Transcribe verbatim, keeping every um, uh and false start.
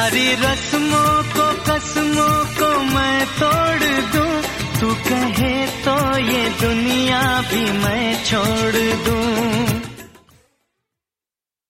सारी रस्मों को कसमों को मैं तोड़ दूं, तू कहे तो ये दुनिया भी मैं छोड़ दूं।